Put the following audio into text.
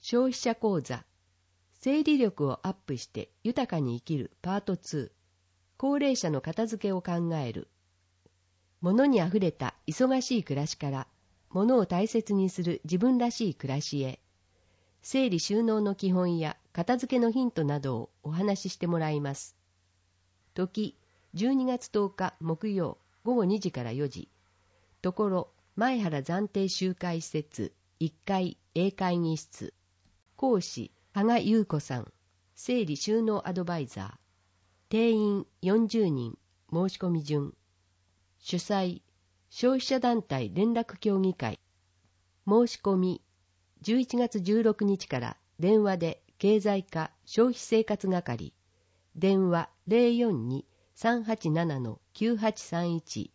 消費者講座、整理力をアップして豊かに生きるパート2、高齢者の片付けを考える。物にあふれた忙しい暮らしから、物を大切にする自分らしい暮らしへ、整理収納の基本や片付けのヒントなどをお話ししてもらいます。時、12月10日木曜午後2時から4時。ところ、前原暫定集会施設1階 A 会議室。講師、羽賀優子さん。整理収納アドバイザー。定員40人。申し込み順。主催、消費者団体連絡協議会。申し込み、11月16日から電話で経済課消費生活係。電話 042-387-9831